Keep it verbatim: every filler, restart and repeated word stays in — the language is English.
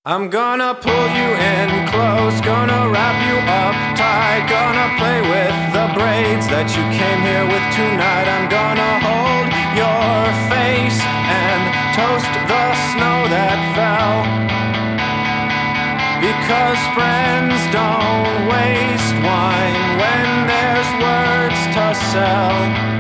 I'm gonna pull you in close, gonna wrap you up tight, gonna play with the braids that you came here with tonight. I'm gonna hold your face and toast the snow that fell, because friends don't waste wine when there's words to sell.